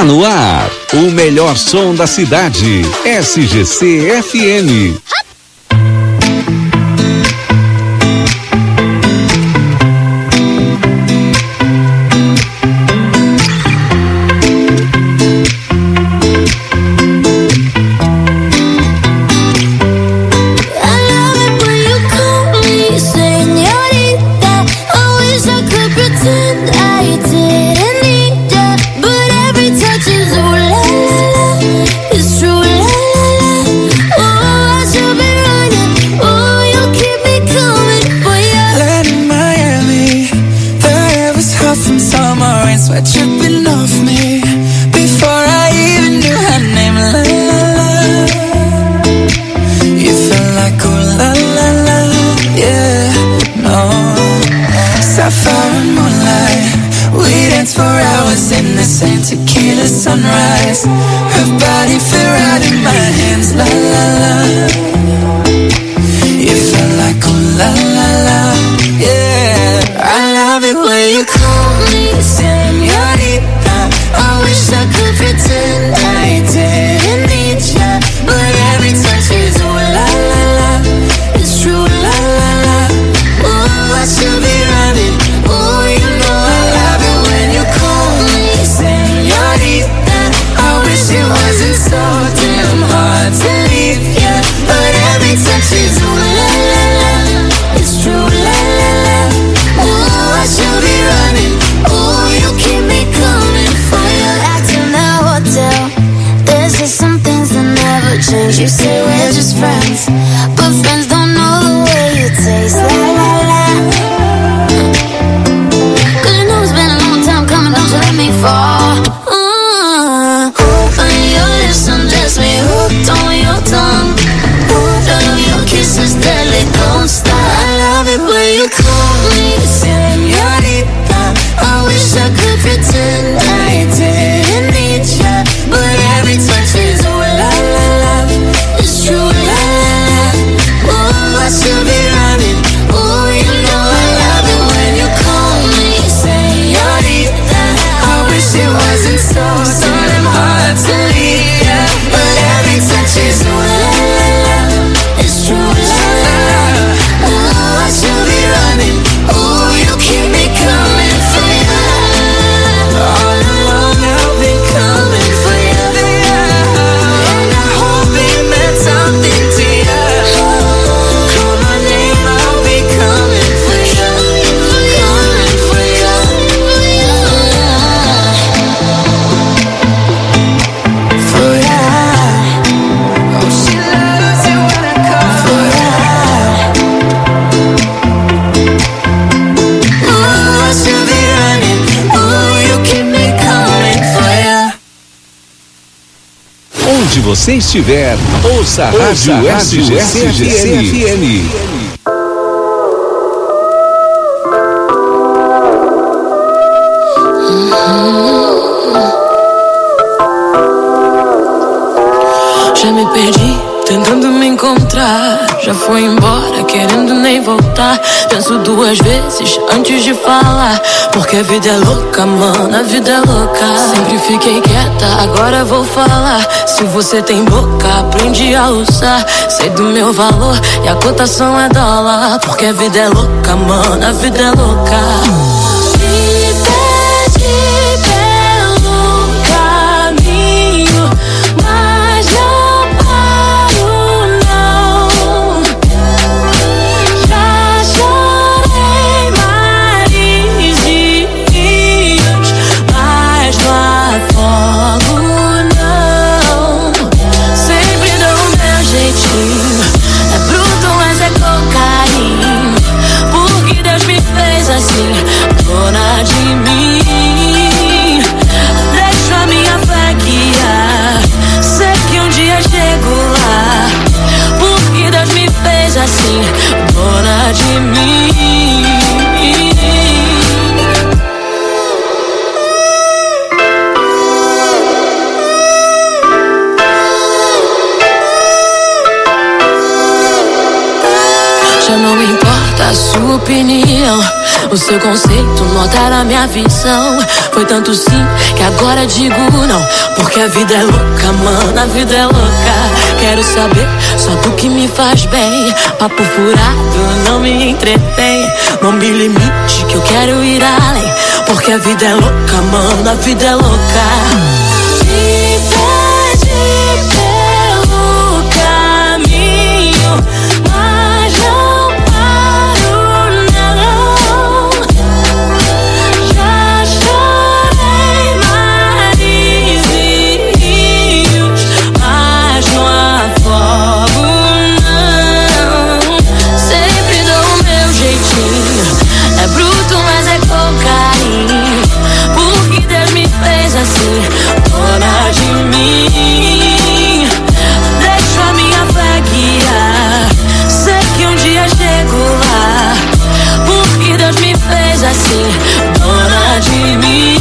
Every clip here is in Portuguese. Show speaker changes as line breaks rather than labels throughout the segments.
no ar, o melhor som da cidade. SGC FM.
Sunrise, her body fit right in my hands, la la la. You felt like oh la la la, yeah. I love it when you call me señorita. I wish I could pretend I didn't need ya, but every touch is oh la la la. It's true la la la. Oh, I should be running. Oh, you know I love it when you call me señorita. It wasn't so damn hard to leave ya, but every touch is ooh la la la. It's true la la la. Ooh, I should be running. Ooh, you keep me coming for you. Back in the hotel, there's just some things that never change. You say we're just friends, but friends don't know the way you taste. La la la. 'Cause you know it's been a long time coming, don't you let me fall. Undress me, hooked on your tongue. Love your kisses, deadly, don't stop. I love it when you call me señorita. I wish I could pretend I didn't need ya, but every touch is oh la la la. It's true la la la. Oh, I should be running. Oh, you know I love it when you call me señorita. I wish it wasn't so damn hard to leave ya, but every touch is ooh la la la. It's true la la la. Oh, I should be running. Oh, you keep me coming for ya. All along I've been coming for ya, and I hope it meant something to ya. Call my name, I'll be coming for ya, coming for ya. For ya. Oh, she loves it when I call for ya. Oh, I should be running. Oh, you keep me coming for ya.
Onde você estiver, ouça a Rádio SGC FM.
Já me perdi, tentando me encontrar. Já foi embora, querendo nem voltar. Penso duas vezes antes de falar, porque a vida é louca, mano, a vida é louca. Sempre fiquei quieta, agora vou falar. Se você tem boca, aprende a usar. Sei do meu valor e a cotação é dólar, porque a vida é louca, mano, a vida é louca.
Assim,
Já não importa a sua opinião, o seu conceito não altera a minha visão. Foi tanto sim que agora digo não, porque a vida é louca, mano, a vida é louca. Quero saber só do que me faz bem. Papo furado não me entretém. Não me limite que eu quero ir além, porque a vida é louca, mano, a vida é louca. Me pede pelo caminho, mas não paro não. Já chorei mares e rios, mas não afogo não. Sempre dou o meu jeitinho, é bruto mas é com carinho, porque Deus me fez assim, dona de mim. Deixo a minha fé guiar, sei que um dia chego lá, porque Deus me fez assim, dona de mim.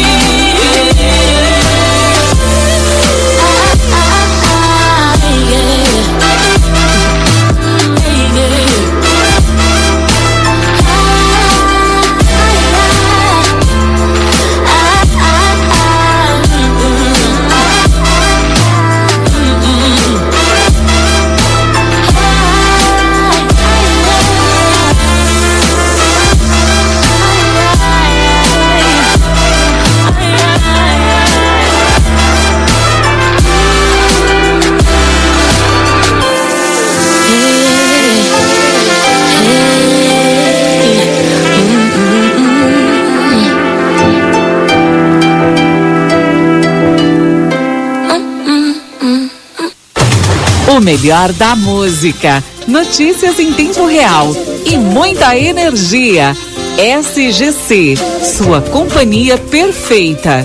O melhor da música, notícias em tempo real e muita energia. SGC, sua companhia perfeita.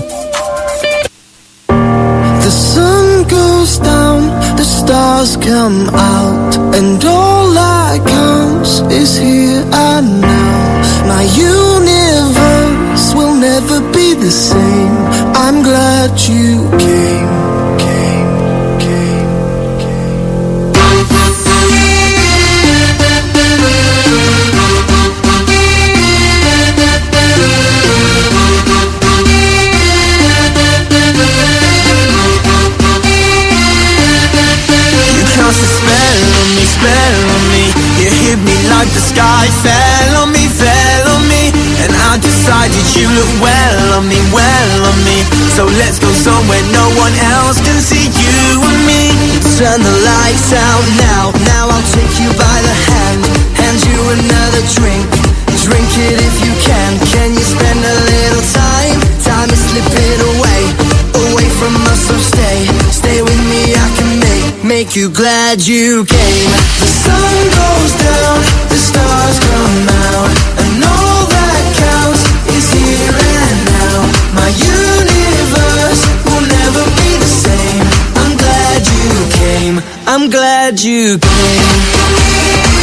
The sun goes down, the stars come out, and all that counts is here and now. My universe will never be the same. I'm glad you came.
You hit me like the sky fell on me, and I decided you look well on me, so let's go somewhere no one else can see you and me. Turn the lights out now I'll take you by the hand you another drink it if you can you spend a little time is slipping away from us, so stay with me, I can make you glad you came. The sun goes down, the stars come out, and all that counts is here and now. My universe will never be the same. I'm glad you came, I'm glad you came.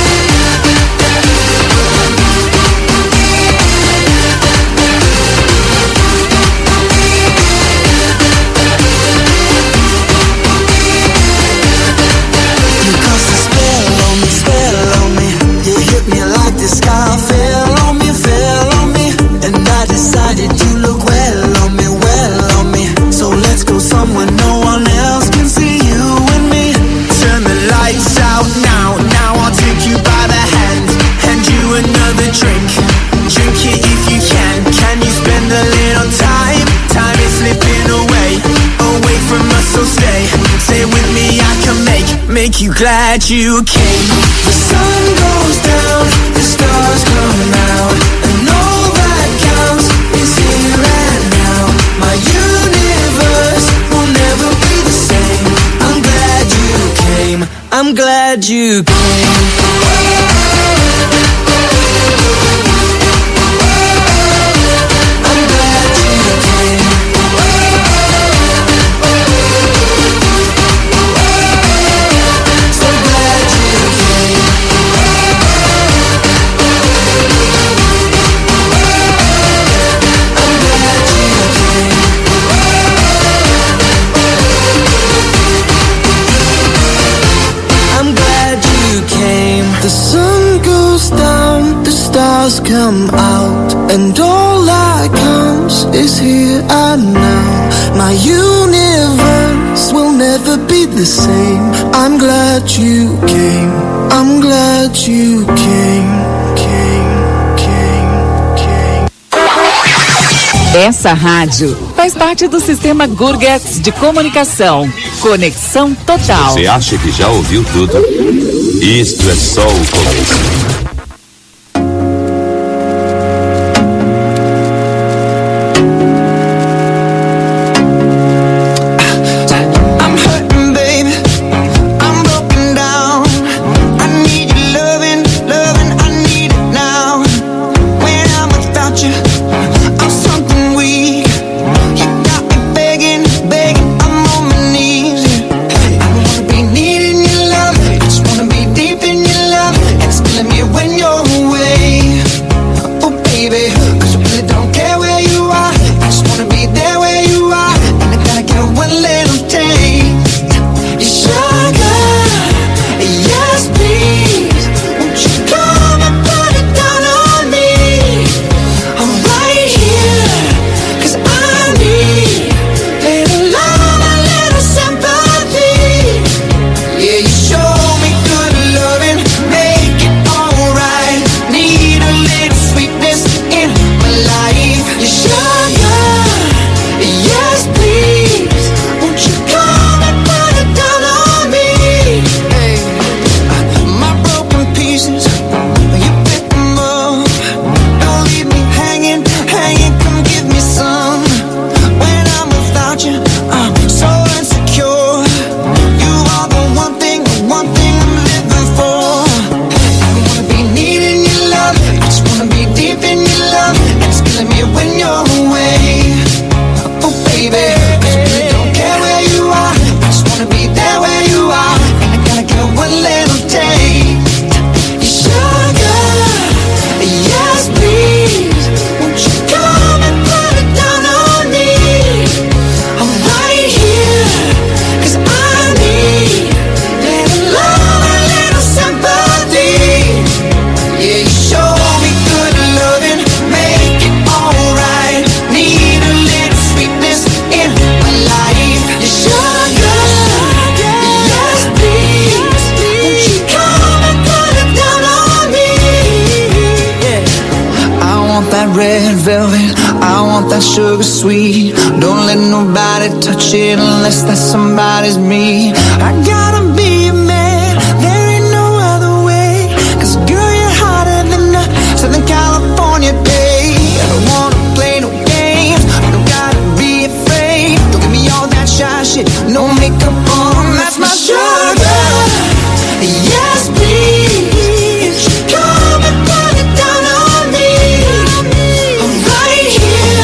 The sky fell on me, and I decided you look well on me, so let's go somewhere no one else can see you and me. Turn the lights out now I'll take you by the hand you another drink it if you can you spend a little time is slipping away from us, so stay with me, I can make you glad you came. The sun goes down, the stars come out, and all that counts is here and now. My universe will never be the same. I'm glad you came, I'm glad you came. The
come out, and all that counts is here and now. My universe will never be the same. I'm glad you came. I'm glad you came.
Essa rádio faz parte do sistema Gurgats de comunicação. Conexão total.
Você acha que já ouviu tudo? Isto é só o começo.
Sugar sweet, don't let nobody touch it unless that somebody's me. I gotta be a man, there ain't no other way. 'Cause girl, you're hotter than a Southern California day. I don't wanna play no games, I don't gotta be afraid. Don't give me all that shy shit, no makeup on, that's my sugar. Yes, please, come and put it down on me. I'm right here.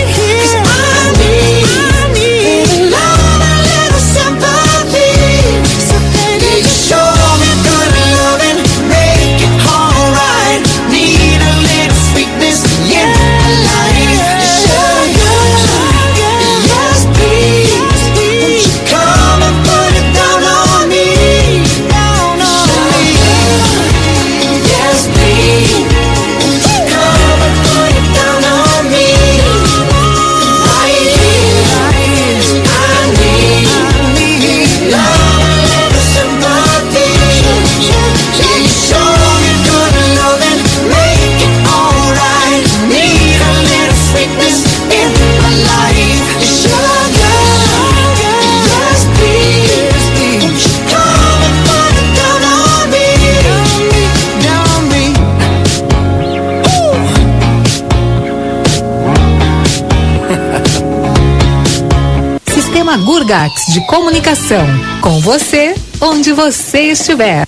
Gurgats de comunicação, com você, onde você estiver.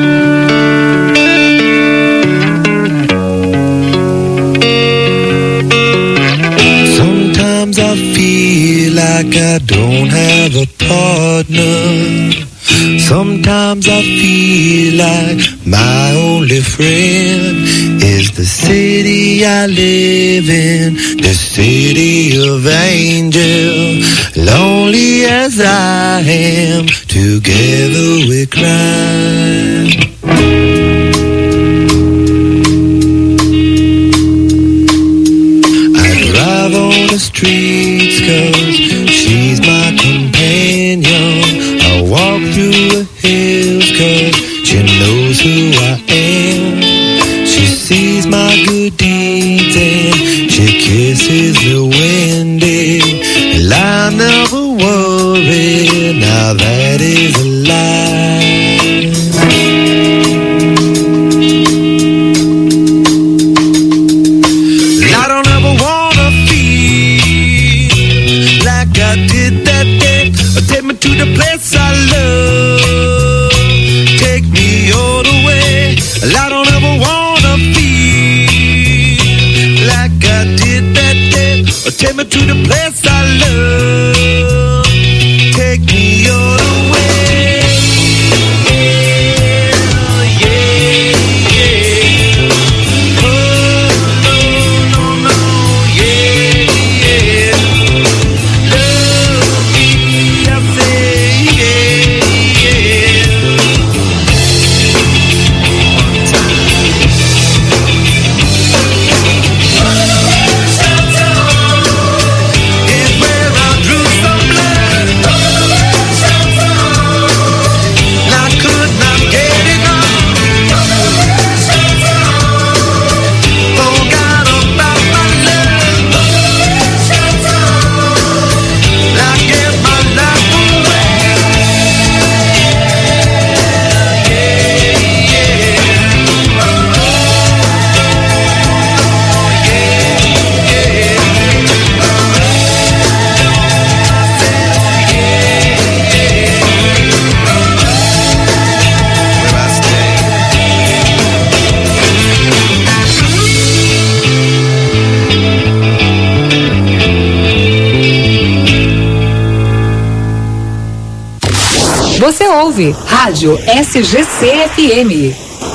Sometimes I feel like I don't have a partner. Sometimes I feel like my only friend is the city I live in, the city of angels. Lonely as I am, together we cry.
who I am. She sees my good deeds and she kisses the wind. And I never worry, now that is a lie. I don't ever wanna feel like I did that day. Take me to the place I love, take me all the way. I don't ever wanna feel like I did that day. Take me to the place I love, take me all the way.
Você ouve Rádio SGC-FM.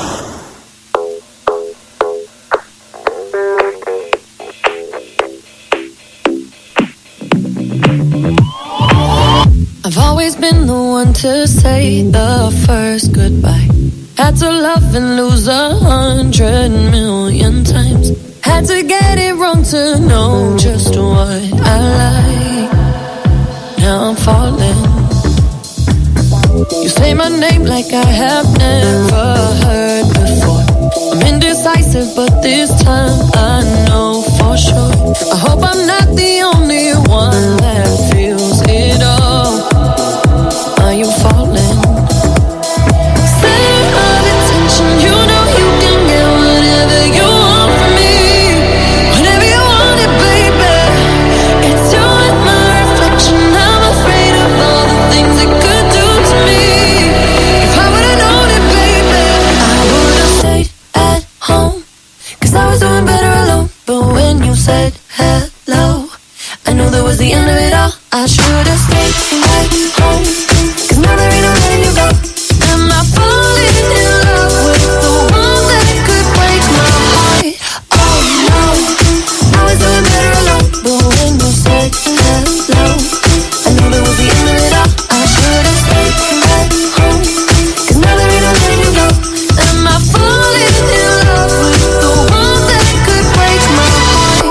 I've always been the one to say the first goodbye. Had to love and lose 100 million times. Had to get it wrong to know just what I like. Now I'm falling. You say my name like I have never heard before. I'm indecisive, but this time I know for sure. I hope I'm not the only one that feels it all. Are you falling? Center of attention, you know you can get whatever you want from me. Whenever you want it, baby. It's you and my reflection. I'm afraid of all the things it could do to me. If I would've known it, baby, I would've stayed at home. 'Cause I was doing better alone. But when you said hello, I knew that was the end of it all. I should've stayed at home. 'Cause now there ain't no letting you go. Am I falling in love with the one that could break my heart? Oh no, I was doing better alone. But when you said hello, I knew that was the end of it all. I should've stayed at home. 'Cause now there ain't no letting you go. Am I falling in love with the one that could break my heart?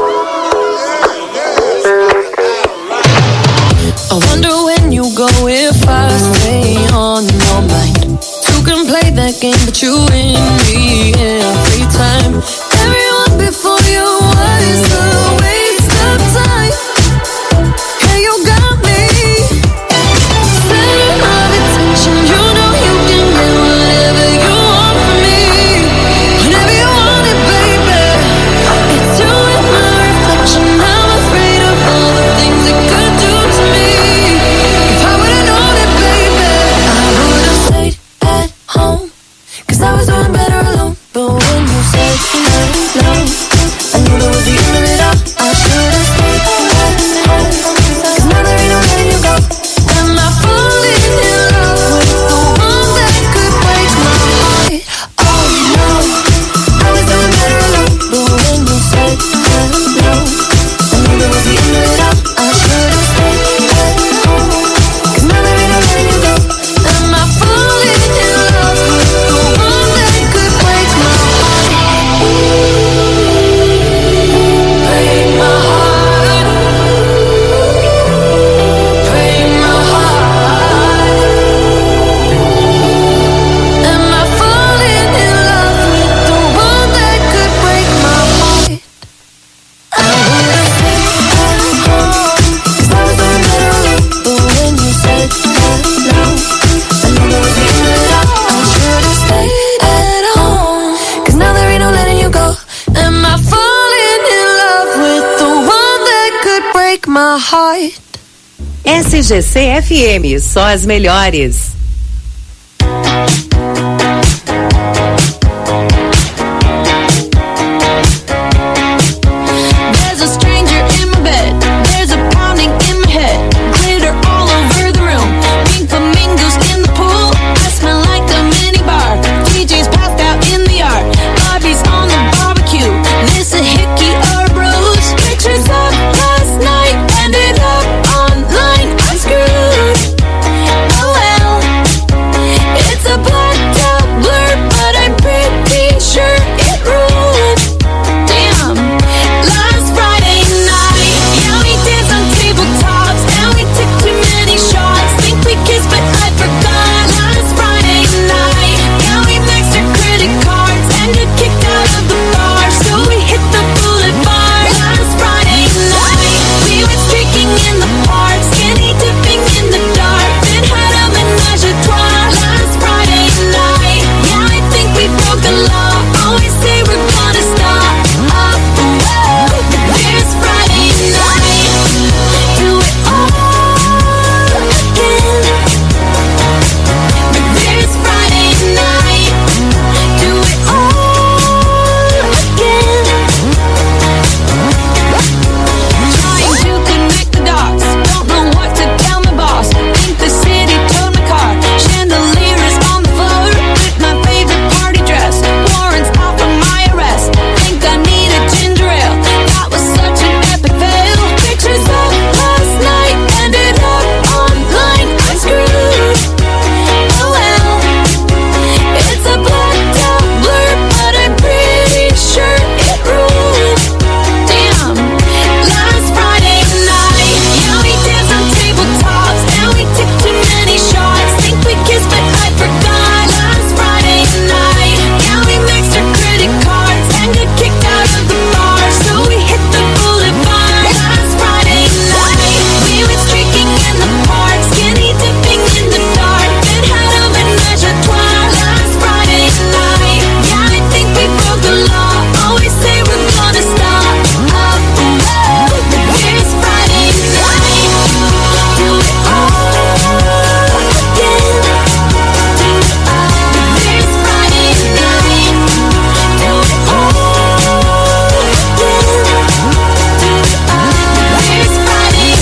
I wonder when you go if I stay on your mind. Two can play that game, but you win me every time. Everyone before you was a waste of time. Yeah, you got me. Center of attention, you know you can get whatever you want from me. Whenever you want it, baby. It's you and my reflection. I'm afraid of all the things it could do to me. If I would've known it, baby, I would've stayed at home. 'Cause I was doing better alone. But when you said hello,
my heart.
SGC FM, só as melhores.
There's a stranger in my bed. There's a pounding in my head. Glitter all over the room. Pink flamingos in the pool. I smell like a mini bar. DJ's passed out in the yard. Bobby's on the barbecue. This a hickey or rose. Pictures of last night ended up online. I'm screwed. Oh well. It's a blacked out blur, but I'm pretty sure it ruled. Damn. Last Friday night, yeah, we danced on tabletops, and we took too many shots. Think we kissed, but I forgot. Last Friday night, yeah, we maxed our credit cards and got kicked out of the bar, so we hit the boulevard. Last Friday night, we went streaking in the park, skinny dipping in the dark, then had a menage a trois. Last Friday night, yeah, I think we broke the law. Always say we're gonna stop. This Friday night, do it all again. This Friday night, do it all again. Trying to connect the dots, don't know what to tell my boss. Think the city towed my car. Chandelier is on the floor with my favorite party dress. Warrants out for my arrest. Think I need a ginger ale. That was such an epic fail. Pictures of last night ended up online. I'm screwed. Oh well. It's a blacked out blur, but I'm pretty sure it ruled. Damn. Last Friday night, yeah, we danced on tabletops, and we took too many shots. Think we kissed, but I forgot. Last Friday night, yeah, we maxed our credit cards and got kicked out of the bar, so we hit the boulevard. Last Friday night, we went streaking in the park, skinny dipping in the dark, then had a menage a trois. Last Friday night, yeah, I think we broke the law. Always say we're gonna stop. This Friday night, do it all again. This Friday night, do it all again. This Friday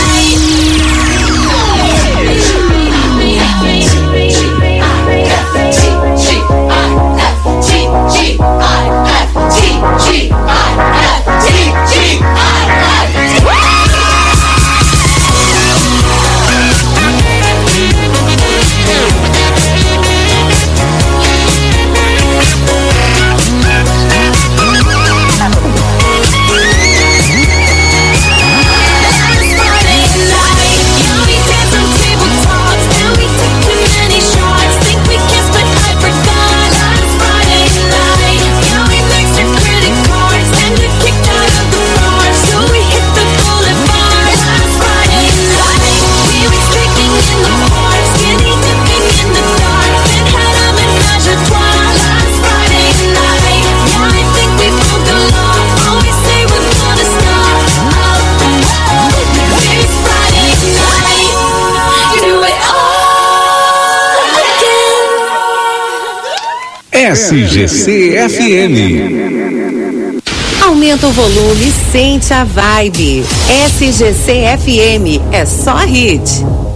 SGC FM.
Aumenta o volume, sente a vibe. SGC FM, é só hit.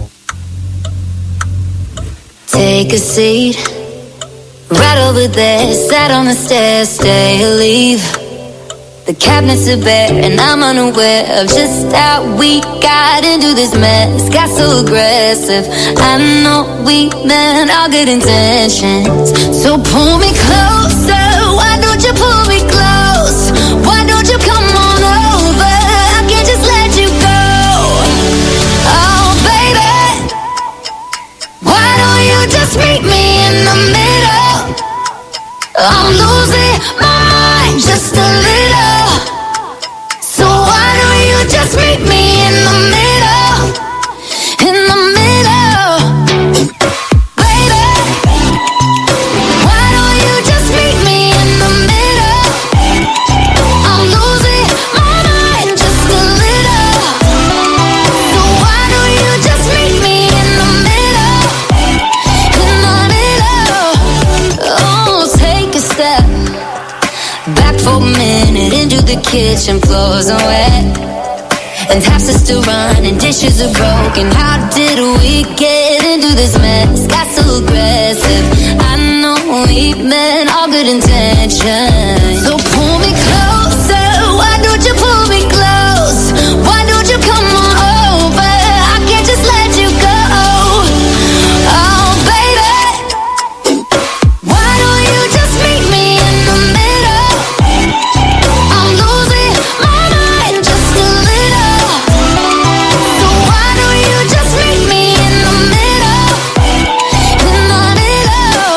Take a seat, right over there, sat on the stairs, stay or leave. The cabinets are bare and I'm unaware of just how we got into this mess. Got so aggressive, I know we meant all good intentions. So pull me closer, why don't you pull me close? Why don't you come on over, I can't just let you go. Oh baby, why don't you just meet me in the middle? I'm losing my mind just a little. So why don't you just meet me in the middle? In the middle. Baby, why don't you just meet kitchen floors are wet, and taps are still running, dishes are broken. How did we get into this mess? Got so aggressive. I know we meant all good intentions. So pull me closer, why don't you pull me close? Why don't you come on over? I can't just let you go. Oh baby, why don't you just meet me in the middle? I'm losing my mind just a little. So why don't you just meet me in the middle? In the middle.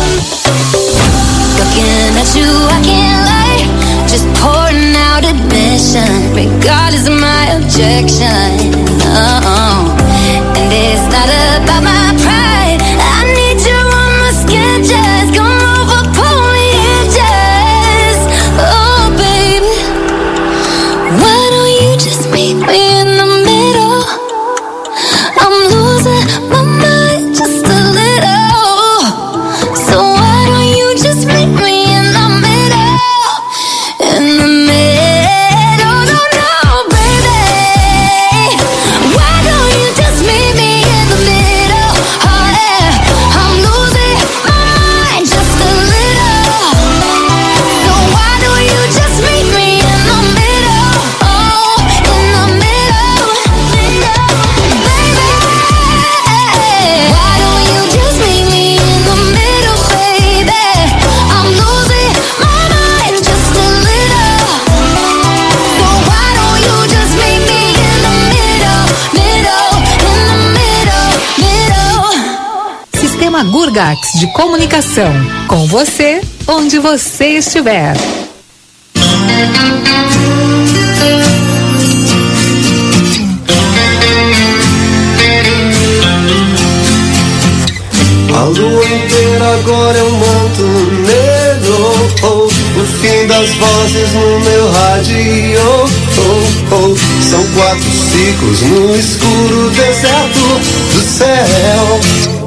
Looking at you, I can't lie. Just pouring out admission, regardless of my objection. Oh, and it's not about my pride. I need you on my skin, just come over, pull me in, just. Oh, baby, why don't you just meet me in the middle? I'm losing my mind just a little. So why don't you just meet me in the middle? In the middle, no, no, baby. Why don't you just meet me in the middle? Oh yeah, I'm losing my mind just a little. So why don't you just meet me in the middle? Oh, in the middle, baby. Why don't you just meet me in the middle, baby? I'm losing my mind just a little. So why don't you just meet me in the middle, middle, in the middle, middle.
Sistema Gurgax de comunicação. Com você, onde você estiver.
A lua inteira agora é um manto negro. Oh, o fim das vozes no meu rádio. Oh, oh, são 4 ciclos no escuro deserto do céu.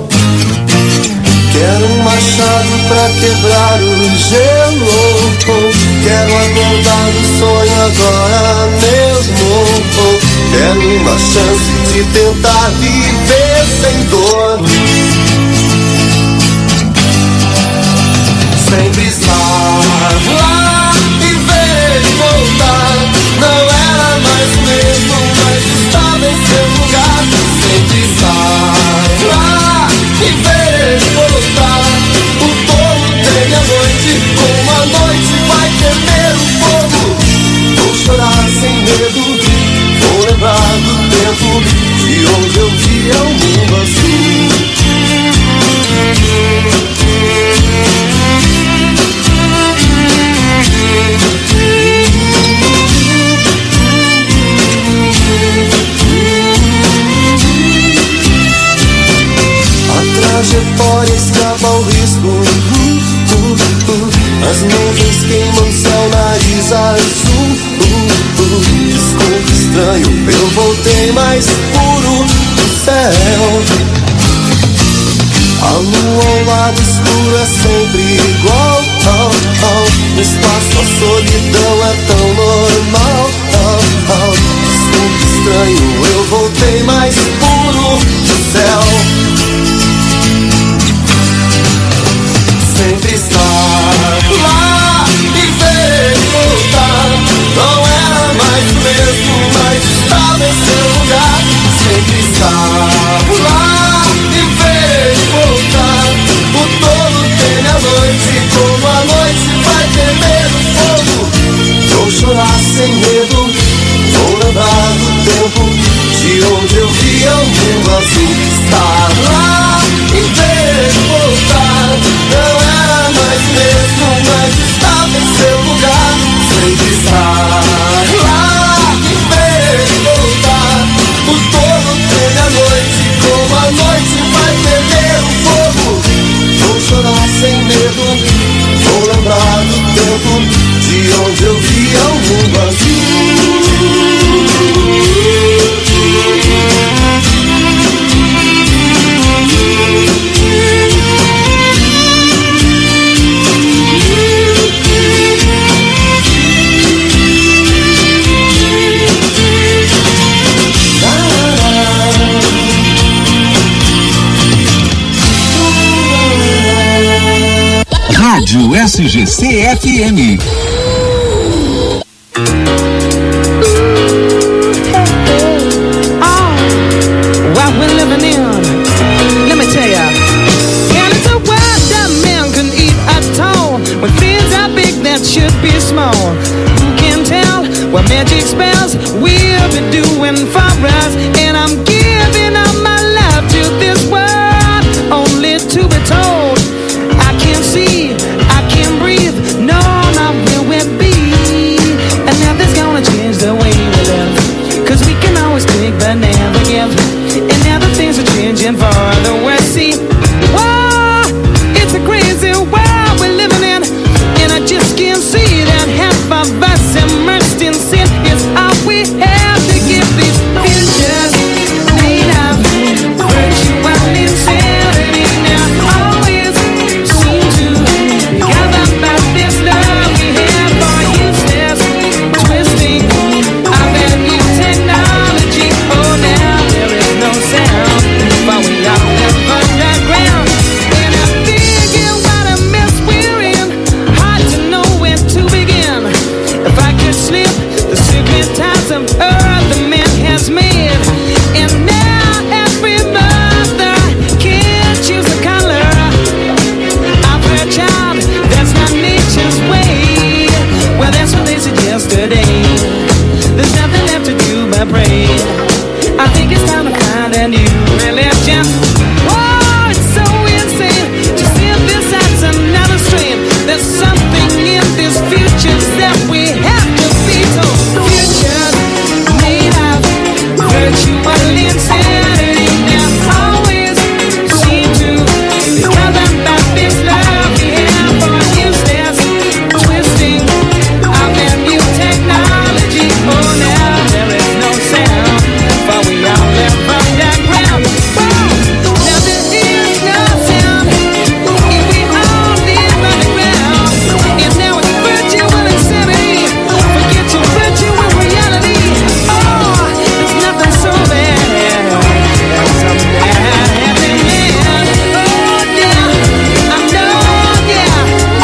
Quero um machado pra quebrar o gelo. Oh, quero acordar do sonho agora mesmo. Oh, quero uma chance de tentar viver sem dor. Sempre estar lá e ver ele voltar. Não era mais o mesmo, mas estava em seu lugar. Sempre estar lá e ver ele voltar. O povo tem a noite, como a noite vai temer o fogo. Vou chorar sem medo, vou lembrar do tempo de onde eu via o mundo azul. A trajetória escapa ao risco. As nuvens queimam seu nariz azul. Desconto estranho, eu voltei mais puro do céu. A lua ao lado escuro é sempre igual. Oh, oh. No espaço a solidão é tão normal. Oh, oh. Desculpe estranho, eu voltei mais puro do céu. Sempre estar lá e ver ele voltar. Não era mais o mesmo, mas estava em seu lugar. Sempre estar lá e ver ele voltar. O tolo teme a noite, como a noite vai temer o fogo. Vou chorar sem medo, vou lembrar do tempo de onde eu via o mundo azul. Estar lá e ver ele voltar. Não era mais mesmo, mas estava em seu lugar. Sempre estar lá e ver ele voltar. O tolo teme a noite, como a noite vai temer o fogo. Vou chorar sem medo, vou lembrar do tempo de onde eu via o mundo azul.
Rádio SGC FM.
What we're living in, let me tell ya. And it's a world that man can eat at all. When things are big that should be small. Who can tell what magic spells we'll be doing for us? And I'm giving up my life to this world, only to be told I can't see, I can't breathe, no, not where we'll be. And nothing's gonna change the way we live, 'cause we can always take but never give. And now the things are changing for the worse. See, whoa, it's a crazy world we're living in, and I just can't see that half of us immersed in sin is all we have to give. These futures made of virtual insanity now always seem to gather about this love we have for useless twisting of that new technology. Oh, now there is no sound, but we all live underground. And I figure what a mess we're in, hard to know where to begin. If I could slip the secret ties of earth the man has made, and now every mother can choose the color of her child. That's not nature's way. Well, that's what they said yesterday. There's nothing left to do but pray. I think it's time to find a new religion. Whoa, it's so insane to see this as another strain. There's something in this future that we have to be told. Futures made of virtual insanity now always seem to be covered by this love we have for useless twisting of that new technology. Oh, now there is no sound, but we all live underground. Whoa, now there is no sound if we all live underground. And now it's virtual insanity. Forget your virtual reality. Oh, there's nothing so bad. Something bad happening. Oh, yeah, I know, yeah.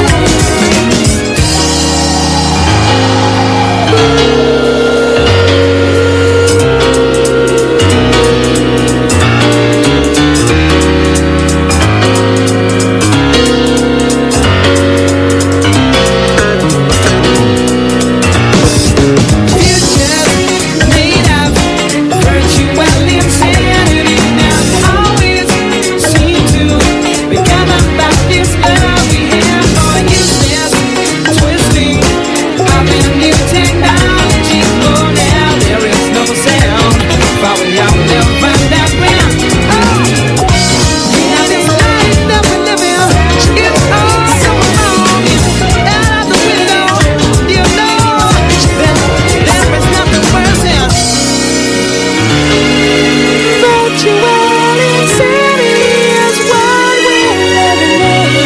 Futures made of virtual insanity now always seem to be covered by this love we have for useless twisting of the new technology. Oh, now there is no sound, but we all live underground. Oh, now this life that we live in is all so wrong. Out of the window, you know that there is nothing worse than virtual insanity is what we're living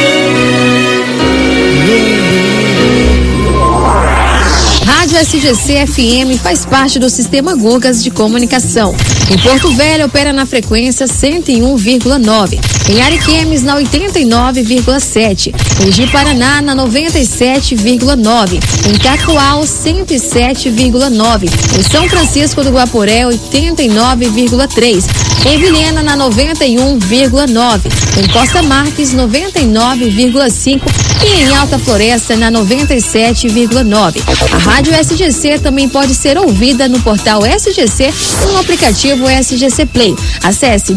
in.
Rádio SGC FM faz parte do Sistema Gurgas de Comunicação. Em Porto Velho opera na frequência 101,9. Em Ariquemes na 89,7. Em Ji-Paraná na 97,9. Em Cacoal 107,9. Em São Francisco do Guaporé 89,3. Em Vilhena na 91,9. Em Costa Marques 99,5. E em Alta Floresta na 97,9. A Rádio SGC também pode ser ouvida no portal SGC e no aplicativo SGC Play. Acesse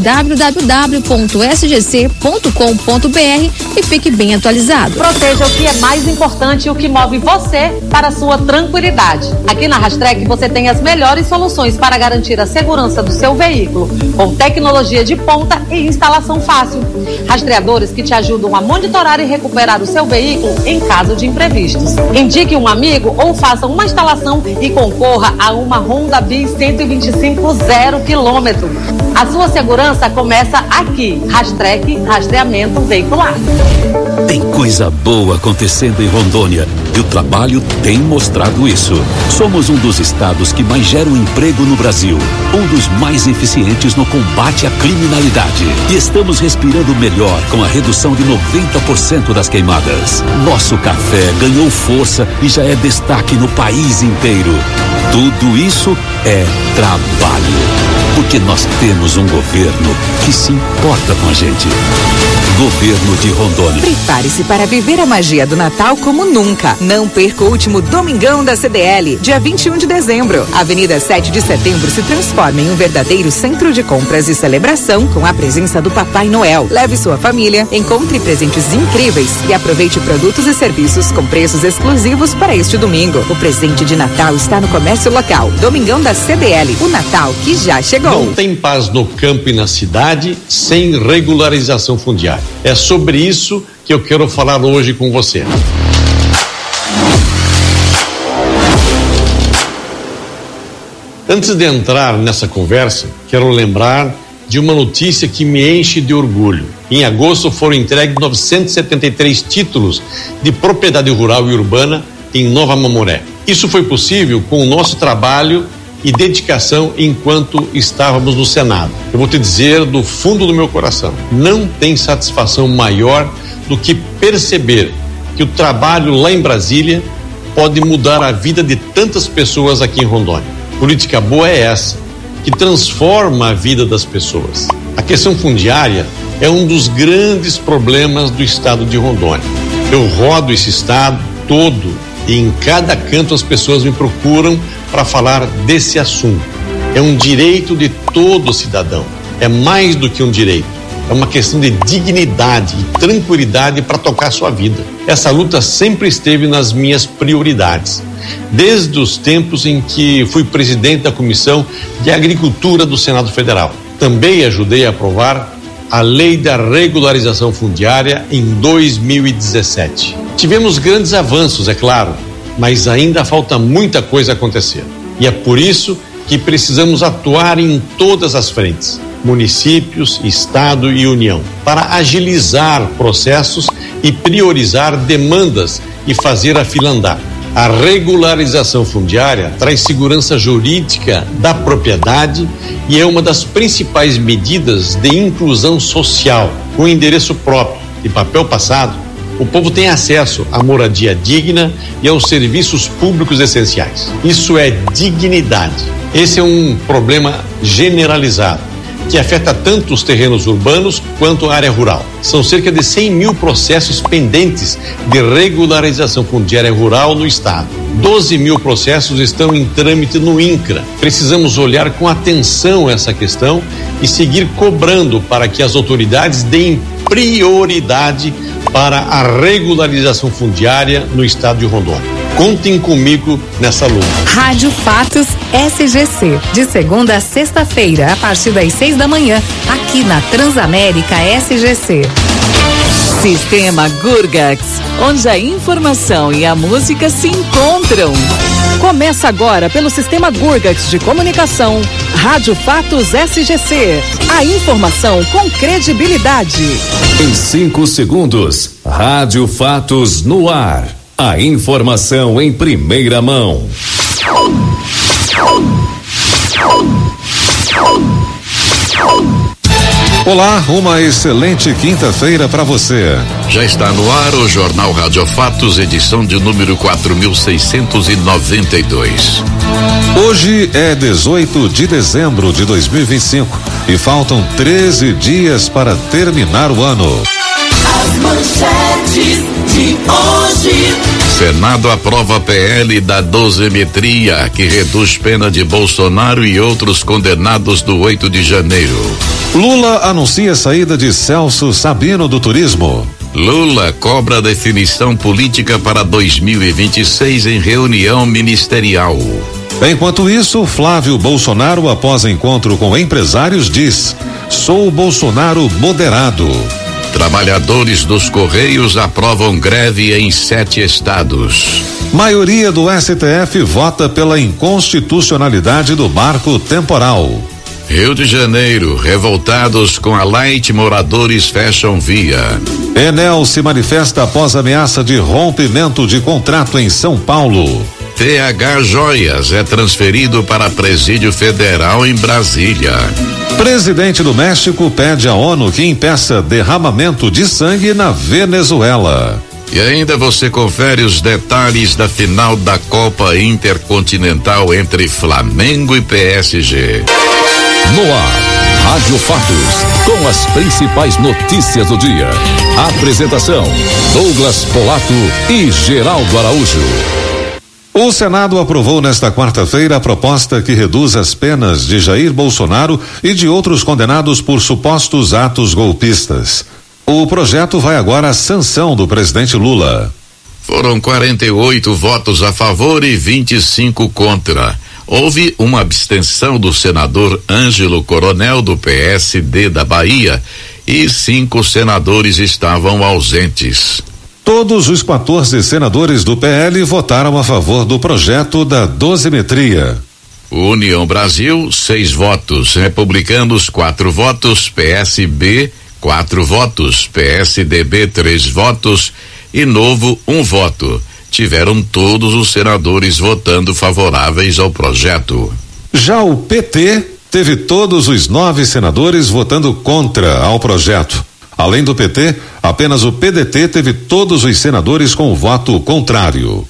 www.sgc.com.br e fique bem atualizado.
Proteja o que é mais importante e o que move você para a sua tranquilidade. Aqui na Rastrec você tem as melhores soluções para garantir a segurança do seu veículo, com tecnologia de ponta e instalação fácil. Rastreadores que te ajudam a monitorar e recuperar o seu veículo em caso de imprevistos. Indique um amigo ou faça uma instalação e concorra a uma Honda Bis 125 0 km. A sua segurança começa aqui. Rastrec, rastreamento veicular.
Tem coisa
coisa boa acontecendo em Rondônia e o trabalho tem mostrado isso. Somos um dos estados que mais geram emprego no Brasil, um dos mais eficientes no combate à criminalidade e estamos respirando melhor com a redução de 90% das queimadas. Nosso café ganhou força e já é destaque no país inteiro. Tudo isso é trabalho. Porque nós temos um governo que se importa com a gente. Governo de Rondônia.
Prepare-se para viver a magia do Natal como nunca. Não perca o último Domingão da CDL, dia 21 de dezembro. Avenida 7 de Setembro se transforma em um verdadeiro centro de compras e celebração com a presença do Papai Noel. Leve sua família, encontre presentes incríveis e aproveite produtos e serviços com preços exclusivos para este domingo. O presente de Natal está no comércio local. Domingão da CDL, o Natal que já chegou.
Não tem paz no campo e na cidade sem regularização fundiária. É sobre isso que eu quero falar hoje com você. Antes de entrar nessa conversa, quero lembrar de uma notícia que me enche de orgulho. Em agosto foram entregues 973 títulos de propriedade rural e urbana em Nova Mamoré. Isso foi possível com o nosso trabalho e dedicação enquanto estávamos no Senado. Eu vou te dizer do fundo do meu coração, não tem satisfação maior do que perceber que o trabalho lá em Brasília pode mudar a vida de tantas pessoas aqui em Rondônia. Política boa é essa, que transforma a vida das pessoas. A questão fundiária é um dos grandes problemas do estado de Rondônia. Eu rodo esse estado todo e em cada canto as pessoas me procuram para falar desse assunto. É um direito de todo cidadão. É mais do que um direito. É uma questão de dignidade e tranquilidade para tocar sua vida. Essa luta sempre esteve nas minhas prioridades. Desde os tempos em que fui presidente da Comissão de Agricultura do Senado Federal. Também ajudei a aprovar a Lei da Regularização Fundiária em 2017. Tivemos grandes avanços, é claro, mas ainda falta muita coisa acontecer. E é por isso que precisamos atuar em todas as frentes, municípios, Estado e União, para agilizar processos e priorizar demandas e fazer a fila andar. A regularização fundiária traz segurança jurídica da propriedade e é uma das principais medidas de inclusão social. Com endereço próprio e papel passado, o povo tem acesso à moradia digna e aos serviços públicos essenciais. Isso é dignidade. Esse é um problema generalizado, que afeta tanto os terrenos urbanos quanto a área rural. São cerca de 100 mil processos pendentes de regularização fundiária rural no estado. 12 mil processos estão em trâmite no INCRA. Precisamos olhar com atenção essa questão e seguir cobrando para que as autoridades deem prioridade para a regularização fundiária no estado de Rondônia. Contem comigo nessa luta.
Rádio Fatos SGC, de segunda a sexta-feira, a partir das 6 da manhã, aqui na Transamérica SGC. Sistema Gurgax, onde a informação e a música se encontram. Começa agora pelo Sistema Gurgax de Comunicação, Rádio Fatos SGC. A informação com credibilidade.
Em 5 segundos, Rádio Fatos no ar. A informação em primeira mão.
Olá, uma excelente quinta-feira para você.
Já está no ar o Jornal Rádio Fatos, edição de número 4692.
Hoje é 18 de dezembro de 2025 e faltam 13 dias para terminar o ano.
As manchetes de hoje.
Senado aprova PL da dosimetria, que reduz pena de Bolsonaro e outros condenados do 8 de janeiro.
Lula anuncia a saída de Celso Sabino do turismo.
Lula cobra definição política para 2026 em reunião ministerial.
Enquanto isso, Flávio Bolsonaro, após encontro com empresários, diz: sou Bolsonaro moderado.
Trabalhadores dos Correios aprovam greve em 7 estados.
Maioria do STF vota pela inconstitucionalidade do marco temporal.
Rio de Janeiro, revoltados com a Light, moradores fecham via.
Enel se manifesta após ameaça de rompimento de contrato em São Paulo.
TH Joias é transferido para presídio federal em Brasília.
Presidente do México pede à ONU que impeça derramamento de sangue na Venezuela.
E ainda você confere os detalhes da final da Copa Intercontinental entre Flamengo e PSG.
No ar, Rádio Fatos, com as principais notícias do dia. Apresentação, Douglas Polato e Geraldo Araújo.
O Senado aprovou nesta quarta-feira a proposta que reduz as penas de Jair Bolsonaro e de outros condenados por supostos atos golpistas. O projeto vai agora à sanção do presidente Lula.
Foram 48 votos a favor e 25 contra. Houve uma abstenção do senador Ângelo Coronel, do PSD da Bahia, e 5 senadores estavam ausentes.
Todos os 14 senadores do PL votaram a favor do projeto da dosimetria.
União Brasil, 6 votos. Republicanos, 4 votos. PSB, 4 votos. PSDB, 3 votos. E Novo, 1 voto. Tiveram todos os senadores votando favoráveis ao projeto.
Já o PT teve todos os 9 senadores votando contra ao projeto. Além do PT, apenas o PDT teve todos os senadores com voto contrário.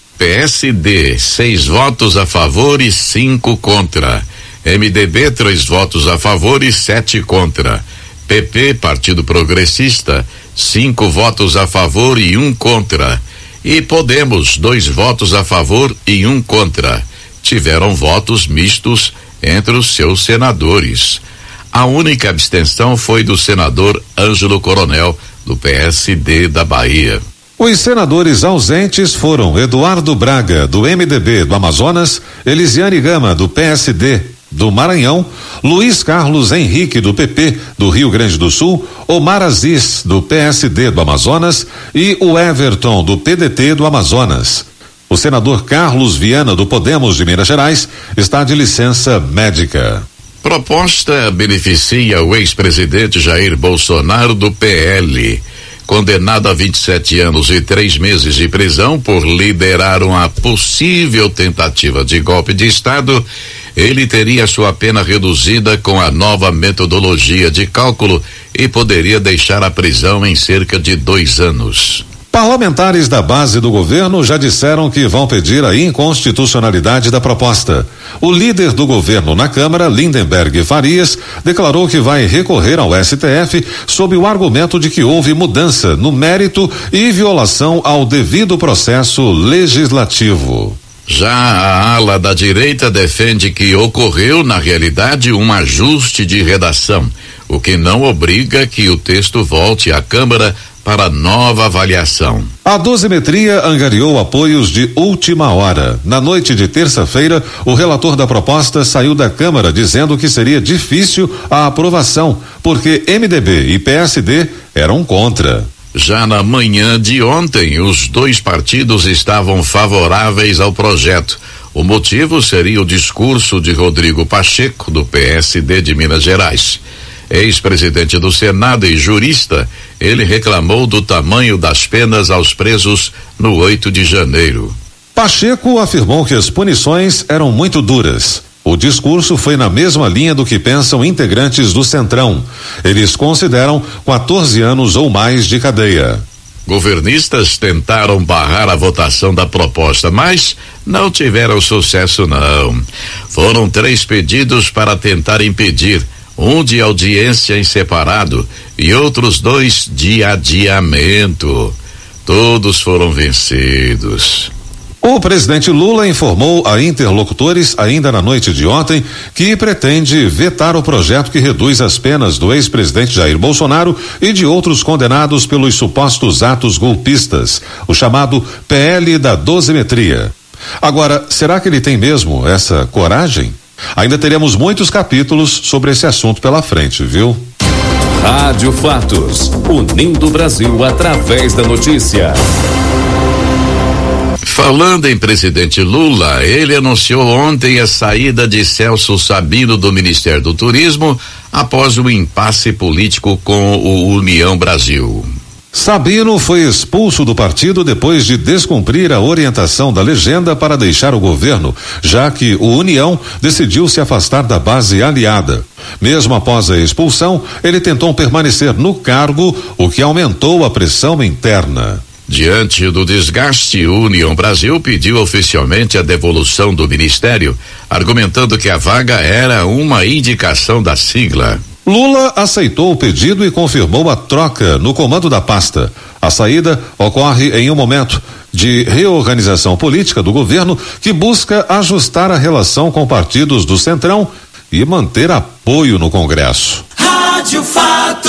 PSD, 6 votos a favor e 5 contra. MDB, 3 votos a favor e 7 contra. PP, Partido Progressista, 5 votos a favor e 1 contra. E Podemos, 2 votos a favor e 1 contra. Tiveram votos mistos entre os seus senadores. A única abstenção foi do senador Ângelo Coronel, do PSD da Bahia.
Os senadores ausentes foram Eduardo Braga, do MDB do Amazonas, Elisiane Gama, do PSD do Maranhão, Luiz Carlos Henrique, do PP do Rio Grande do Sul, Omar Aziz, do PSD do Amazonas e o Everton, do PDT do Amazonas. O senador Carlos Viana, do Podemos de Minas Gerais, está de licença médica.
Proposta beneficia o ex-presidente Jair Bolsonaro, do PL. Condenado a 27 anos e 3 meses de prisão por liderar uma possível tentativa de golpe de Estado, ele teria sua pena reduzida com a nova metodologia de cálculo e poderia deixar a prisão em cerca de 2 anos.
Parlamentares da base do governo já disseram que vão pedir a inconstitucionalidade da proposta. O líder do governo na Câmara, Lindenberg Farias, declarou que vai recorrer ao STF sob o argumento de que houve mudança no mérito e violação ao devido processo legislativo.
Já a ala da direita defende que ocorreu, na realidade, um ajuste de redação, o que não obriga que o texto volte à Câmara para nova avaliação.
A dosimetria angariou apoios de última hora. Na noite de terça-feira, o relator da proposta saiu da Câmara dizendo que seria difícil a aprovação, porque MDB e PSD eram contra.
Já na manhã de ontem, os 2 partidos estavam favoráveis ao projeto. O motivo seria o discurso de Rodrigo Pacheco, do PSD de Minas Gerais. Ex-presidente do Senado e jurista, ele reclamou do tamanho das penas aos presos no 8 de janeiro.
Pacheco afirmou que as punições eram muito duras. O discurso foi na mesma linha do que pensam integrantes do Centrão. Eles consideram 14 anos ou mais de cadeia.
Governistas tentaram barrar a votação da proposta, mas não tiveram sucesso não. Foram 3 pedidos para tentar impedir, um de audiência em separado e outros 2 de adiamento. Todos foram vencidos.
O presidente Lula informou a interlocutores ainda na noite de ontem que pretende vetar o projeto que reduz as penas do ex-presidente Jair Bolsonaro e de outros condenados pelos supostos atos golpistas, o chamado PL da dosimetria. Agora, será que ele tem mesmo essa coragem? Ainda teremos muitos capítulos sobre esse assunto pela frente, viu?
Rádio Fatos, unindo o Brasil através da notícia.
Falando em presidente Lula, ele anunciou ontem a saída de Celso Sabino do Ministério do Turismo após o impasse político com o União Brasil.
Sabino foi expulso do partido depois de descumprir a orientação da legenda para deixar o governo, já que o União decidiu se afastar da base aliada. Mesmo após a expulsão, ele tentou permanecer no cargo, o que aumentou a pressão interna.
Diante do desgaste, o União Brasil pediu oficialmente a devolução do ministério, argumentando que a vaga era uma indicação da sigla.
Lula aceitou o pedido e confirmou a troca no comando da pasta. A saída ocorre em um momento de reorganização política do governo que busca ajustar a relação com partidos do Centrão e manter apoio no Congresso.
Rádio Fatos.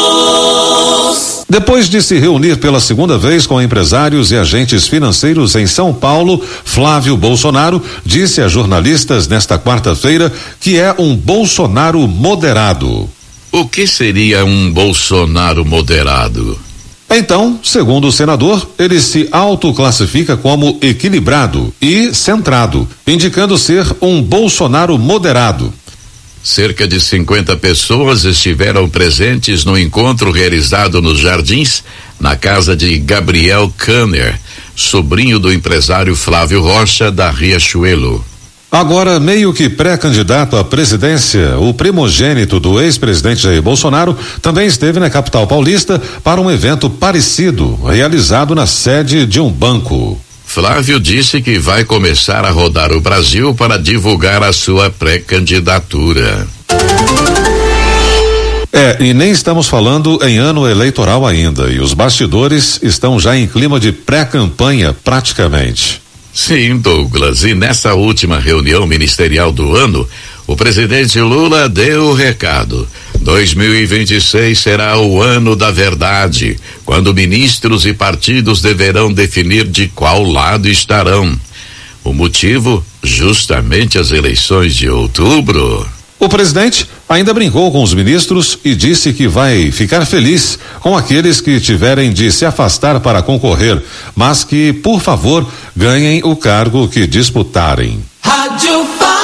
Depois de se reunir pela segunda vez com empresários e agentes financeiros em São Paulo, Flávio Bolsonaro disse a jornalistas nesta quarta-feira que é um Bolsonaro moderado.
O que seria um Bolsonaro moderado?
Então, segundo o senador, ele se autoclassifica como equilibrado e centrado, indicando ser um Bolsonaro moderado.
Cerca de 50 pessoas estiveram presentes no encontro realizado nos Jardins, na casa de Gabriel Kanner, sobrinho do empresário Flávio Rocha, da Riachuelo.
Agora, meio que pré-candidato à presidência, o primogênito do ex-presidente Jair Bolsonaro também esteve na capital paulista para um evento parecido, realizado na sede de um banco.
Flávio disse que vai começar a rodar o Brasil para divulgar a sua pré-candidatura.
E nem estamos falando em ano eleitoral ainda, e os bastidores estão já em clima de pré-campanha praticamente.
Sim, Douglas, e nessa última reunião ministerial do ano, o presidente Lula deu o recado. 2026 será o ano da verdade, quando ministros e partidos deverão definir de qual lado estarão. O motivo, justamente as eleições de outubro.
O presidente ainda brincou com os ministros e disse que vai ficar feliz com aqueles que tiverem de se afastar para concorrer, mas que, por favor, ganhem o cargo que disputarem.
Rádio Fatos.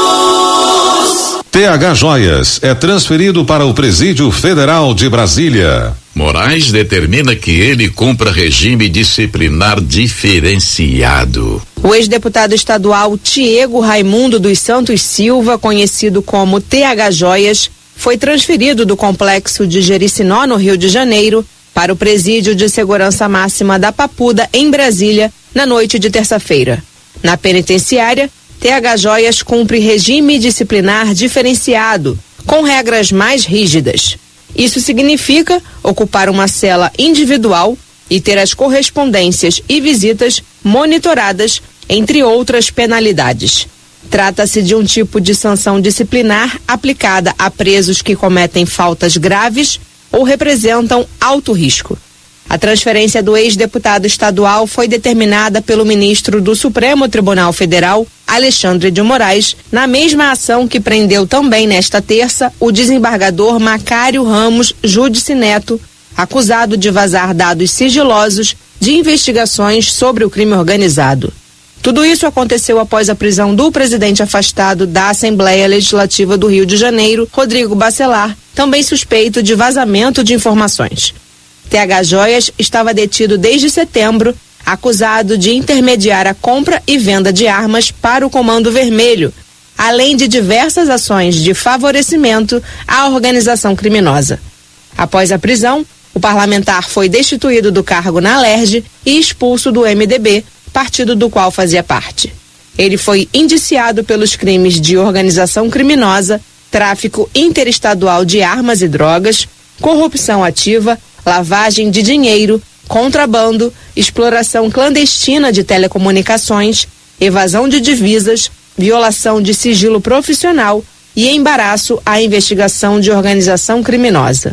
TH Joias é transferido para o Presídio Federal de Brasília.
Moraes determina que ele cumpra regime disciplinar diferenciado.
O ex-deputado estadual Tiago Raimundo dos Santos Silva, conhecido como TH Joias, foi transferido do complexo de Jericinó, no Rio de Janeiro, para o Presídio de Segurança Máxima da Papuda, em Brasília, na noite de terça-feira. Na penitenciária, TH Joias cumpre regime disciplinar diferenciado, com regras mais rígidas. Isso significa ocupar uma cela individual e ter as correspondências e visitas monitoradas, entre outras penalidades. Trata-se de um tipo de sanção disciplinar aplicada a presos que cometem faltas graves ou representam alto risco. A transferência do ex-deputado estadual foi determinada pelo ministro do Supremo Tribunal Federal, Alexandre de Moraes, na mesma ação que prendeu também nesta terça o desembargador Macário Ramos Judice Neto, acusado de vazar dados sigilosos de investigações sobre o crime organizado. Tudo isso aconteceu após a prisão do presidente afastado da Assembleia Legislativa do Rio de Janeiro, Rodrigo Bacelar, também suspeito de vazamento de informações. TH Joias estava detido desde setembro, acusado de intermediar a compra e venda de armas para o Comando Vermelho, além de diversas ações de favorecimento à organização criminosa. Após a prisão, o parlamentar foi destituído do cargo na Alerj e expulso do MDB, partido do qual fazia parte. Ele foi indiciado pelos crimes de organização criminosa, tráfico interestadual de armas e drogas, corrupção ativa, lavagem de dinheiro, contrabando, exploração clandestina de telecomunicações, evasão de divisas, violação de sigilo profissional e embaraço à investigação de organização criminosa.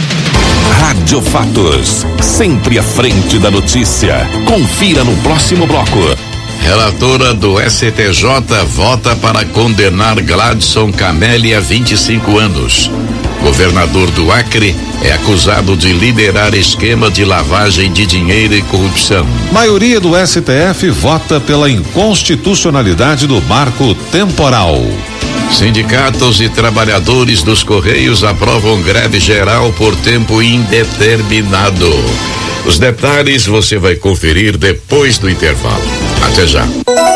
Rádio Fatos, sempre à frente da notícia. Confira no próximo bloco.
Relatora do STJ vota para condenar Gladson Camelli a 25 anos. governador do Acre, é acusado de liderar esquema de lavagem de dinheiro e corrupção.
Maioria do STF vota pela inconstitucionalidade do marco temporal.
Sindicatos e trabalhadores dos Correios aprovam greve geral por tempo indeterminado. Os detalhes você vai conferir depois do intervalo. Até já.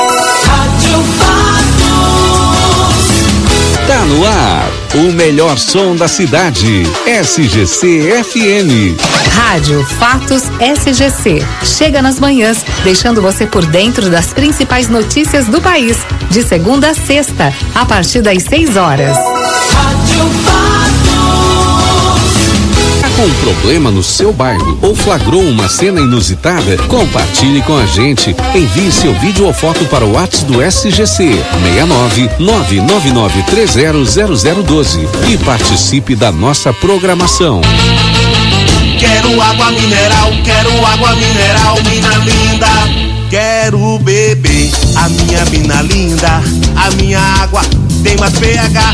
Tá no ar, o melhor som da cidade, SGC FM.
Rádio Fatos SGC. Chega nas manhãs, deixando você por dentro das principais notícias do país, de segunda a sexta, a partir das 6 horas.
Rádio com um problema no seu bairro ou flagrou uma cena inusitada? Compartilhe com a gente. Envie seu vídeo ou foto para o WhatsApp do SGC 69999300012 e participe da nossa programação.
Quero água mineral, mina linda. Quero beber a minha mina linda. A minha água tem mais pH.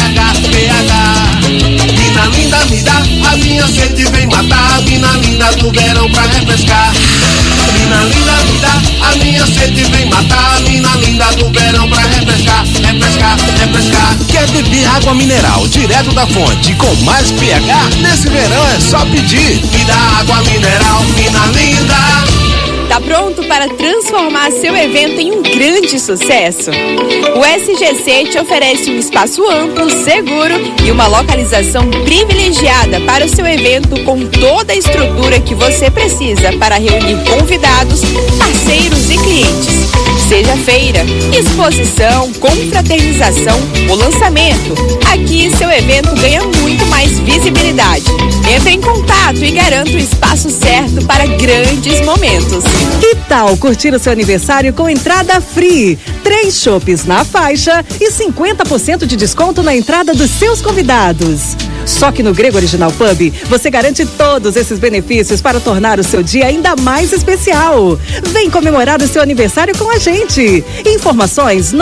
Mina linda me dá, a minha sede vem matar. Mina linda do verão pra refrescar. Mina linda me dá, a minha sede vem matar. Mina linda do verão pra refrescar. Quer beber água mineral direto da fonte com mais pH? Nesse verão é só pedir. Me dá água mineral, mina linda.
Tá pronto para transformar seu evento em um grande sucesso? O SGC te oferece um espaço amplo, seguro e uma localização privilegiada para o seu evento com toda a estrutura que você precisa para reunir convidados, parceiros e clientes. Seja feira, exposição, confraternização ou lançamento, aqui seu evento ganha muito mais visibilidade. Entre em contato e garanta o espaço certo para grandes momentos.
Que tal curtir o seu aniversário com entrada free? 3 chopes na faixa e 50% de desconto na entrada dos seus convidados. Só que no Grego Original Pub, você garante todos esses benefícios para tornar o seu dia ainda mais especial. Vem comemorar o seu aniversário com a gente. Informações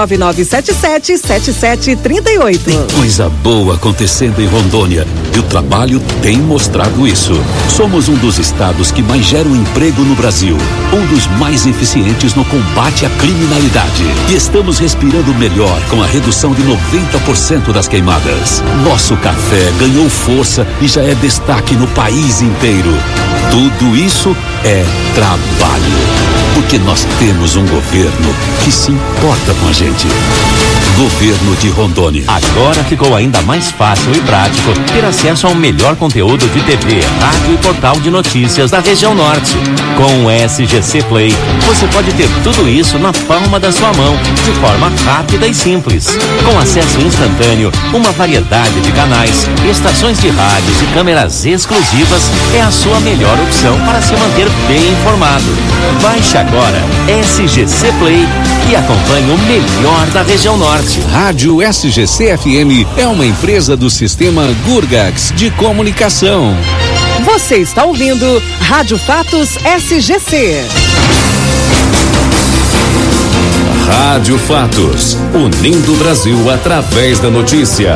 999777738.
Tem coisa boa acontecendo em Rondônia e o trabalho tem mostrado isso. Somos um dos estados que mais geram emprego no Brasil, um dos mais eficientes no combate à criminalidade. E estamos respirando melhor com a redução de 90% das queimadas. Nosso café ganhou força e já é destaque no país inteiro. Tudo isso é trabalho, porque nós temos um governo que se importa com a gente. Governo de Rondônia.
Agora ficou ainda mais fácil e prático ter acesso ao melhor conteúdo de TV, rádio e portal de notícias da região norte. Com o SGC Play, você pode ter tudo isso na palma da sua mão, de forma rápida e simples. Com acesso instantâneo, uma variedade de canais, estações de rádios e câmeras exclusivas, é a sua melhor opção para se manter bem informado. Baixe agora SGC Play e acompanhe o melhor da região norte.
Rádio SGC FM é uma empresa do sistema Gurgax de comunicação.
Você está ouvindo Rádio Fatos SGC.
Rádio Fatos, unindo o Brasil através da notícia.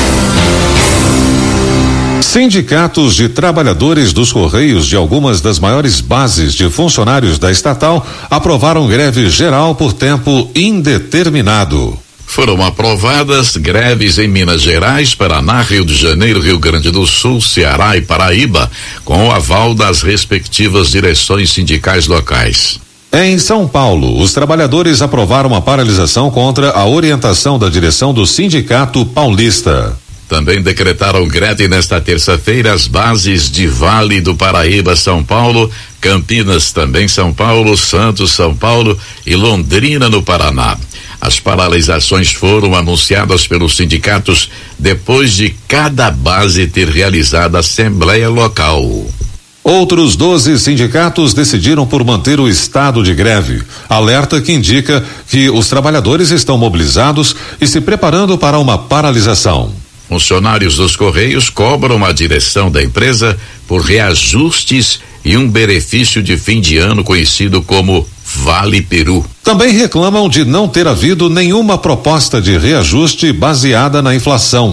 Sindicatos de trabalhadores dos Correios de algumas das maiores bases de funcionários da estatal aprovaram greve geral por tempo indeterminado.
Foram aprovadas greves em Minas Gerais, Paraná, Rio de Janeiro, Rio Grande do Sul, Ceará e Paraíba, com o aval das respectivas direções sindicais locais.
Em São Paulo, os trabalhadores aprovaram uma paralisação contra a orientação da direção do Sindicato Paulista.
Também decretaram greve nesta terça-feira as bases de Vale do Paraíba, São Paulo, Campinas, também São Paulo, Santos, São Paulo e Londrina, no Paraná. As paralisações foram anunciadas pelos sindicatos depois de cada base ter realizado a assembleia local.
Outros 12 sindicatos decidiram por manter o estado de greve. Alerta que indica que os trabalhadores estão mobilizados e se preparando para uma paralisação.
Funcionários dos Correios cobram a direção da empresa por reajustes e um benefício de fim de ano conhecido como Vale Peru.
Também reclamam de não ter havido nenhuma proposta de reajuste baseada na inflação.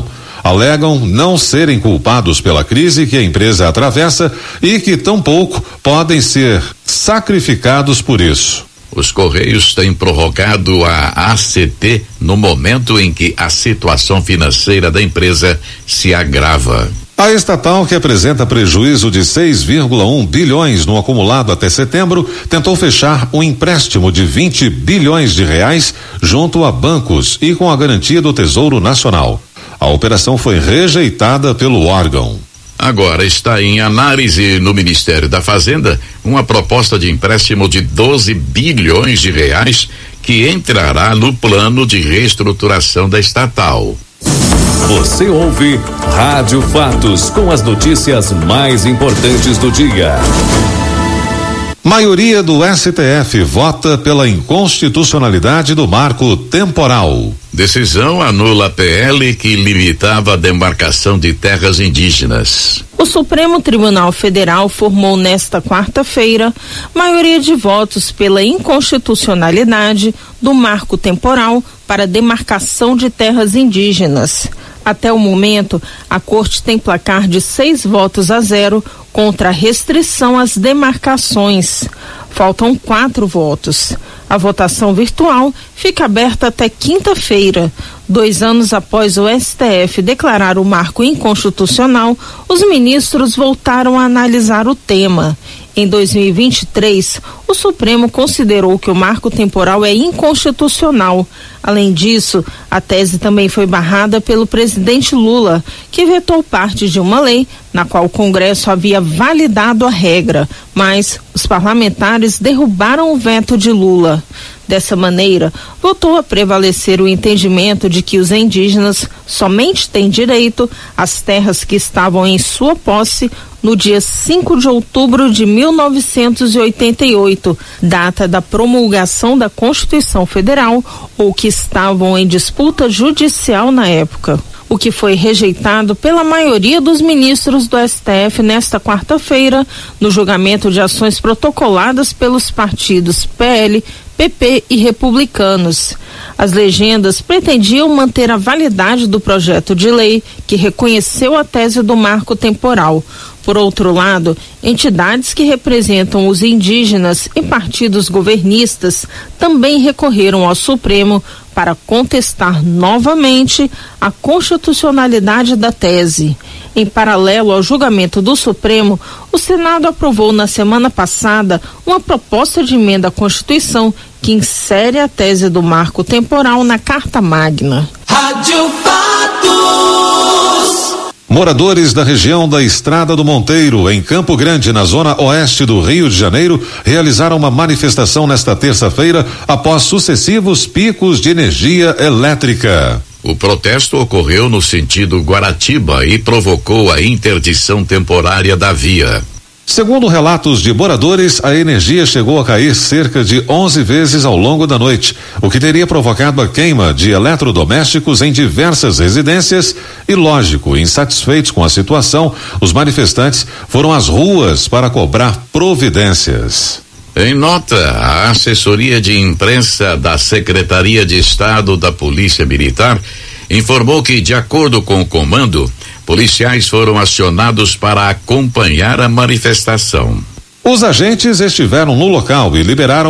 alegam não serem culpados pela crise que a empresa atravessa e que tampouco podem ser sacrificados por isso.
Os Correios têm prorrogado a ACT no momento em que a situação financeira da empresa se agrava.
A estatal, que apresenta prejuízo de 6,1 bilhões no acumulado até setembro, tentou fechar um empréstimo de 20 bilhões de reais junto a bancos e com a garantia do Tesouro Nacional. A operação foi rejeitada pelo órgão.
Agora está em análise no Ministério da Fazenda uma proposta de empréstimo de 12 bilhões de reais que entrará no plano de reestruturação da estatal.
Você ouve Rádio Fatos com as notícias mais importantes do dia.
Maioria do STF vota pela inconstitucionalidade do marco temporal.
Decisão anula a PL que limitava a demarcação de terras indígenas.
O Supremo Tribunal Federal formou nesta quarta-feira maioria de votos pela inconstitucionalidade do marco temporal para demarcação de terras indígenas. Até o momento, a Corte tem placar de 6-0 contra a restrição às demarcações. Faltam 4 votos. A votação virtual fica aberta até quinta-feira. 2 anos após o STF declarar o marco inconstitucional, os ministros voltaram a analisar o tema. Em 2023, o Supremo considerou que o marco temporal é inconstitucional. Além disso, a tese também foi barrada pelo presidente Lula, que vetou parte de uma lei na qual o Congresso havia validado a regra, mas os parlamentares derrubaram o veto de Lula. Dessa maneira, voltou a prevalecer o entendimento de que os indígenas somente têm direito às terras que estavam em sua posse no dia 5 de outubro de 1988, data da promulgação da Constituição Federal, ou que estavam em disputa judicial na época. O que foi rejeitado pela maioria dos ministros do STF nesta quarta-feira, no julgamento de ações protocoladas pelos partidos PL, PP e Republicanos. As legendas pretendiam manter a validade do projeto de lei que reconheceu a tese do marco temporal. Por outro lado, entidades que representam os indígenas e partidos governistas também recorreram ao Supremo para contestar novamente a constitucionalidade da tese. Em paralelo ao julgamento do Supremo, o Senado aprovou na semana passada uma proposta de emenda à Constituição que insere a tese do marco temporal na Carta Magna.
Rádio Fatos.
Moradores da região da Estrada do Monteiro, em Campo Grande, na zona oeste do Rio de Janeiro, realizaram uma manifestação nesta terça-feira após sucessivos picos de energia elétrica.
O protesto ocorreu no sentido Guaratiba e provocou a interdição temporária da via.
Segundo relatos de moradores, a energia chegou a cair cerca de 11 vezes ao longo da noite, o que teria provocado a queima de eletrodomésticos em diversas residências e, lógico, insatisfeitos com a situação, os manifestantes foram às ruas para cobrar providências.
Em nota, a assessoria de imprensa da Secretaria de Estado da Polícia Militar informou que, de acordo com o comando, policiais foram acionados para acompanhar a manifestação.
Os agentes estiveram no local e liberaram